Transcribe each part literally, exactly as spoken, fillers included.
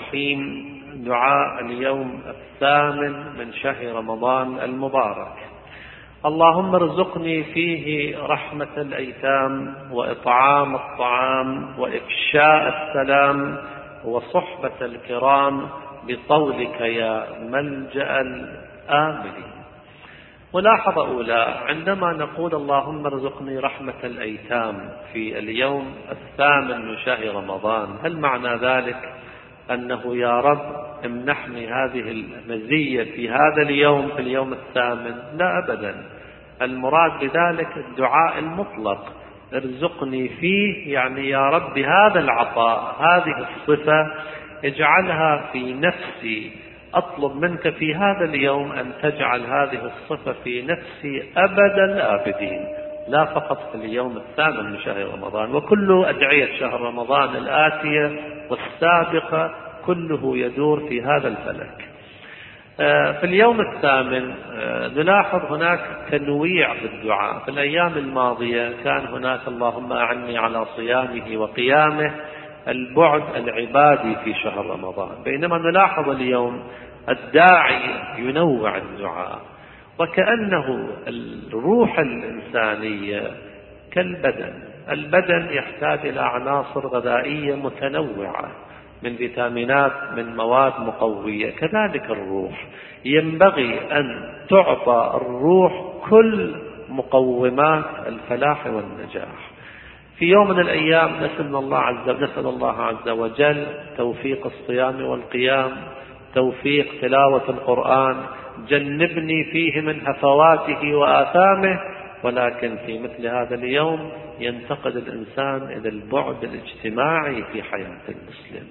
الرحيم. دعاء اليوم الثامن من شهر رمضان المبارك. اللهم ارزقني فيه رحمة الأيتام وإطعام الطعام وإفشاء السلام وصحبة الكرام بطولك يا ملجأ الآمنين. ملاحظة أولى: عندما نقول اللهم ارزقني رحمة الأيتام في اليوم الثامن من شهر رمضان، هل معنى ذلك أنه يا رب امنحني هذه المزية في هذا اليوم في اليوم الثامن؟ لا أبدا. المراد بذلك الدعاء المطلق: ارزقني فيه، يعني يا رب هذا العطاء، هذه الصفة اجعلها في نفسي. أطلب منك في هذا اليوم أن تجعل هذه الصفة في نفسي أبد الآبدين، لا فقط في اليوم الثامن من شهر رمضان. وكل أدعية شهر رمضان الآتية والسابقة كله يدور في هذا الفلك. في اليوم الثامن نلاحظ هناك تنويع في الدعاء. في الأيام الماضية كان هناك اللهم أعني على صيامه وقيامه، البعد العبادي في شهر رمضان، بينما نلاحظ اليوم الداعي ينوع الدعاء، وكأنه الروح الإنسانية كالبدن. البدن يحتاج إلى عناصر غذائية متنوعة من فيتامينات، من مواد مقوية، كذلك الروح ينبغي أن تعطى الروح كل مقومات الفلاح والنجاح. في يوم من الأيام نسأل الله عز نسأل الله عز وجل توفيق الصيام والقيام، توفيق تلاوة القرآن، جنبني فيه من هفواته وآثامه. ولكن في مثل هذا اليوم ينتقل الإنسان إلى البعد الاجتماعي في حياة المسلم.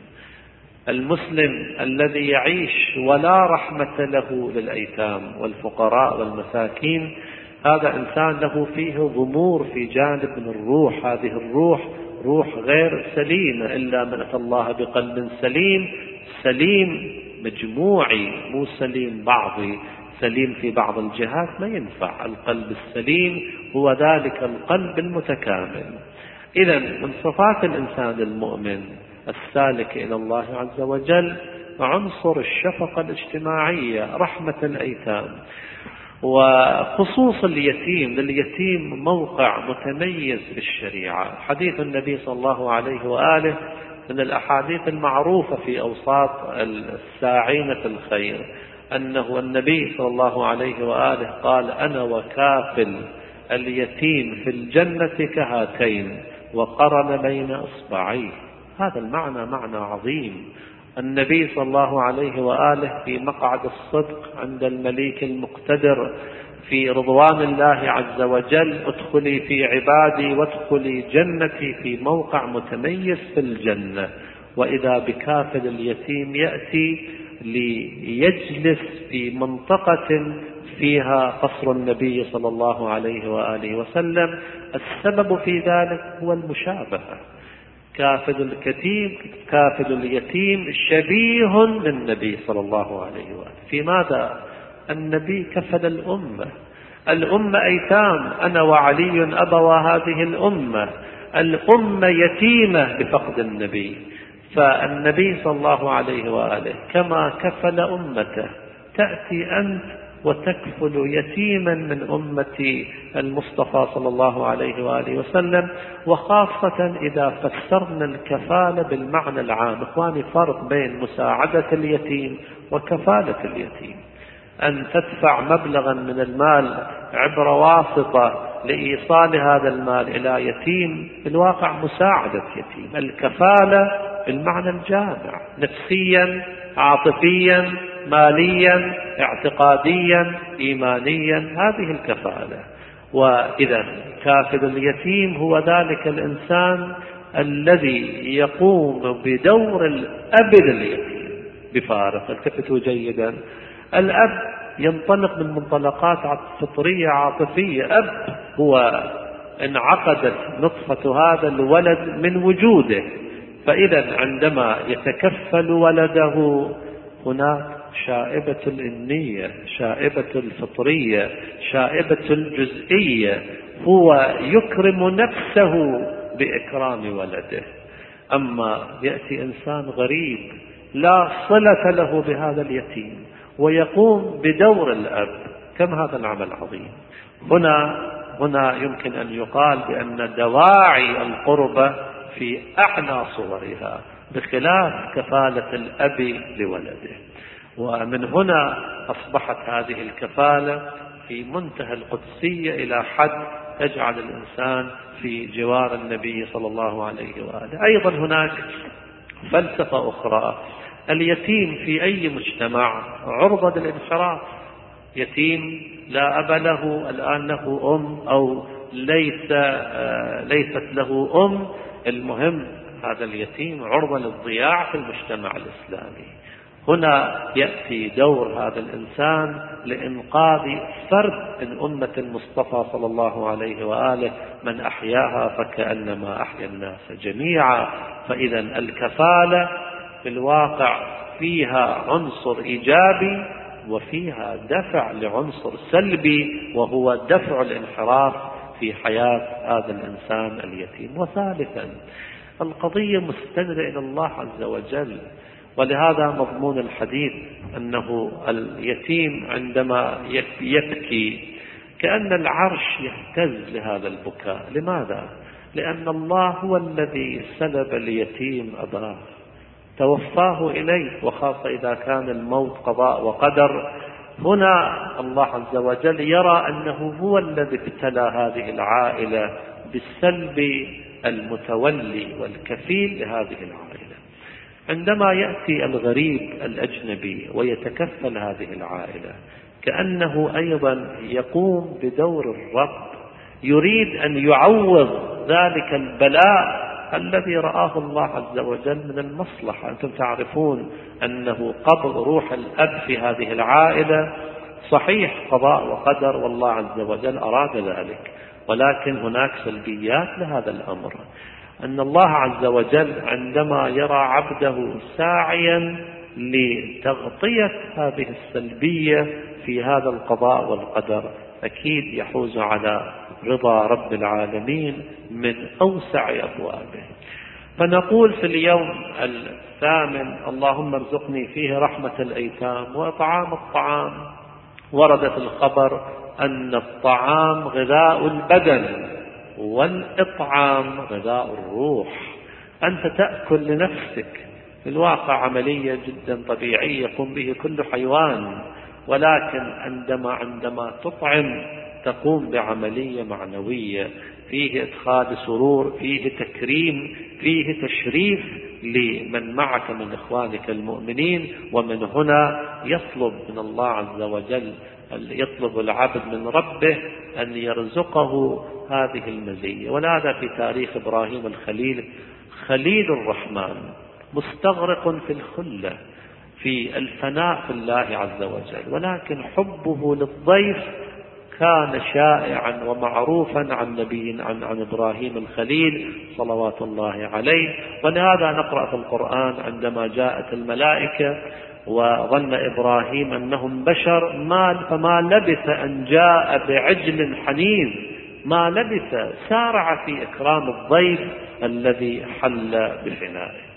المسلم الذي يعيش ولا رحمة له للأيتام والفقراء والمساكين، هذا إنسان له فيه ضمور في جانب من الروح. هذه الروح روح غير سليمة، إلا من أتى الله بقلب سليم. سليم مجموعي، مو سليم بعضي، سليم في بعض الجهات ما ينفع. القلب السليم هو ذلك القلب المتكامل. إذن من صفات الإنسان المؤمن السالك إلى الله عز وجل عنصر الشفقة الاجتماعية، رحمة الأيتام، وخصوص اليتيم. لليتيم موقع متميز في الشريعة. حديث النبي صلى الله عليه وآله من الأحاديث المعروفة في أوساط الساعين في الخير، أنه النبي صلى الله عليه وآله قال: أنا وكافل اليتيم في الجنة كهاتين، وقرن بين إصبعيه. هذا المعنى معنى عظيم. النبي صلى الله عليه وآله في مقعد الصدق عند المليك المقتدر في رضوان الله عز وجل: ادخلي في عبادي وادخلي جنتي، في موقع متميز في الجنة. وإذا بكافل اليتيم يأتي ليجلس في منطقة فيها قصر النبي صلى الله عليه وآله وسلم. السبب في ذلك هو المشابهة. كافل الكتيم كافل اليتيم شبيه للنبي صلى الله عليه وآله. في ماذا؟ النبي كفل الأمة. الأمة أيتام، أنا وعلي أبوا هذه الأمة. الأمة يتيمة بفقد النبي. فالنبي صلى الله عليه وآله كما كفل أمته، تأتي أنت وتكفل يتيما من أمة المصطفى صلى الله عليه وآله وسلم. وخاصة إذا فسرنا الكفالة بالمعنى العام. إخواني، فرق بين مساعدة اليتيم وكفالة اليتيم. أن تدفع مبلغا من المال عبر واسطة لإيصال هذا المال إلى يتيم، في الواقع مساعدة يتيم. الكفالة بالمعنى الجامع، نفسيا، عاطفيا، ماليا، اعتقاديا، إيمانيا، هذه الكفالة. وإذا كافل اليتيم هو ذلك الإنسان الذي يقوم بدور الأب لليتيم بفارق. التفتوا جيدا، الأب ينطلق من منطلقات فطرية عاطفية. أب هو انعقدت نطفة هذا الولد من وجوده، فإذا عندما يتكفل ولده هناك شائبة الإنية، شائبة الفطرية، شائبة الجزئية. هو يكرم نفسه بإكرام ولده. أما يأتي إنسان غريب لا صلة له بهذا اليتيم ويقوم بدور الأب، كم هذا العمل عظيم. هنا هنا يمكن أن يقال بأن دواعي القربة في أعلى صورها بخلاف كفالة الأب لولده، ومن هنا أصبحت هذه الكفالة في منتهى القدسية إلى حد تجعل الإنسان في جوار النبي صلى الله عليه وآله. أيضا هناك فلسفة أخرى، اليتيم في أي مجتمع عرضة للانحراف. يتيم لا أب له، الآن له أم أو ليس ليست له أم، المهم هذا اليتيم عرضة للضياع في المجتمع الإسلامي. هنا يأتي دور هذا الإنسان لإنقاذ فرد من أمة المصطفى صلى الله عليه وآله، من أحياها فكأنما أحيا الناس جميعا. فإذا الكفالة في الواقع فيها عنصر إيجابي وفيها دفع لعنصر سلبي، وهو دفع الانحراف في حياة هذا الإنسان اليتيم. وثالثا القضية مستندة إلى الله عز وجل، ولهذا مضمون الحديث أنه اليتيم عندما يبكي كأن العرش يهتز لهذا البكاء. لماذا؟ لأن الله هو الذي سلب اليتيم أباه، توفاه إليه، وخاصة إذا كان الموت قضاء وقدر. هنا الله عز وجل يرى أنه هو الذي ابتلى هذه العائلة بالسلب المتولي والكفيل لهذه العائلة. عندما يأتي الغريب الأجنبي ويتكفل هذه العائلة كأنه أيضا يقوم بدور الرب، يريد أن يعوض ذلك البلاء الذي رآه الله عز وجل من المصلحة. أنتم تعرفون أنه قبض روح الأب في هذه العائلة صحيح قضاء وقدر، والله عز وجل أراد ذلك، ولكن هناك سلبيات لهذا الأمر. أن الله عز وجل عندما يرى عبده ساعيا لتغطية هذه السلبية في هذا القضاء والقدر، أكيد يحوز على رضا رب العالمين من أوسع أبوابه. فنقول في اليوم الثامن اللهم ارزقني فيه رحمة الأيتام وإطعام الطعام. ورد في الخبر أن الطعام غذاء البدن والإطعام غذاء الروح. أنت تأكل لنفسك، في الواقع عملية جدا طبيعية يقوم به كل حيوان، ولكن عندما عندما تطعم تقوم بعملية معنوية فيه إدخال سرور، فيه تكريم، فيه تشريف لمن معك من إخوانك المؤمنين. ومن هنا يطلب من الله عز وجل، يطلب العبد من ربه أن يرزقه هذه المزية. ولهذا في تاريخ إبراهيم الخليل خليل الرحمن مستغرق في الخلة، في الفناء في الله عز وجل، ولكن حبه للضيف كان شائعا ومعروفا عن نبي عن, عن إبراهيم الخليل صلوات الله عليه. ولهذا نقرأ في القرآن عندما جاءت الملائكة وظن إبراهيم أنهم بشر ما فما لبث أن جاء بعجل حنين، ما لبث، سارع في إكرام الضيف الذي حل بفنائه.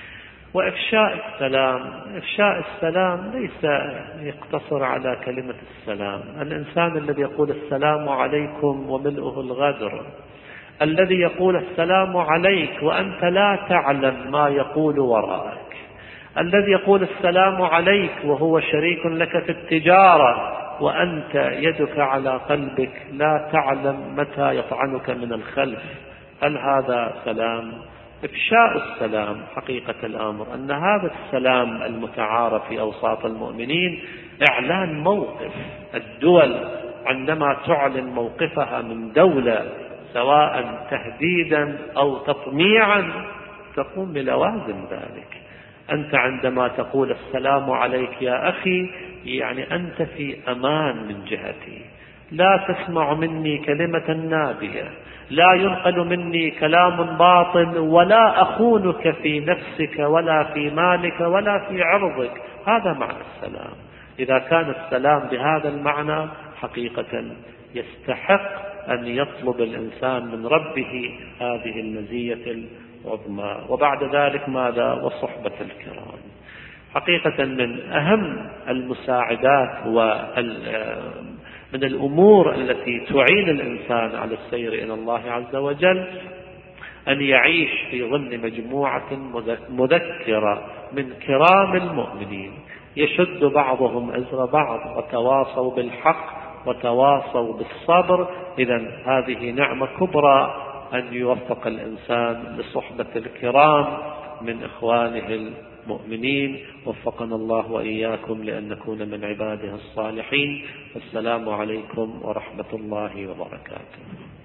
وإفشاء السلام، إفشاء السلام ليس يقتصر على كلمة السلام. الإنسان الذي يقول السلام عليكم وملؤه الغدر، الذي يقول السلام عليك وأنت لا تعلم ما يقول وراءك، الذي يقول السلام عليك وهو شريك لك في التجارة وأنت يدك على قلبك لا تعلم متى يطعنك من الخلف، هل هذا سلام؟ إفشاء السلام حقيقة الأمر أن هذا السلام المتعارف في أوساط المؤمنين إعلان موقف. الدول عندما تعلن موقفها من دولة سواء تهديدا أو تطميعا تقوم بلوازم ذلك. أنت عندما تقول السلام عليك يا أخي يعني أنت في أمان من جهتي، لا تسمع مني كلمة نابية، لا ينقل مني كلام باطل، ولا أخونك في نفسك ولا في مالك ولا في عرضك. هذا معنى السلام. إذا كان السلام بهذا المعنى حقيقة يستحق أن يطلب الإنسان من ربه هذه المزية العظمى. وبعد ذلك ماذا؟ وصحبة الكرام. حقيقة من أهم المساعدات ومن الأمور التي تعين الإنسان على السير إلى الله عز وجل أن يعيش في ضمن مجموعة مذكرة من كرام المؤمنين يشد بعضهم أزر بعض وتواصوا بالحق وتواصوا بالصبر. إذن هذه نعمة كبرى أن يوفق الإنسان لصحبة الكرام من إخوانه المؤمنين. وفقنا الله وإياكم لأن نكون من عباده الصالحين. السلام عليكم ورحمة الله وبركاته.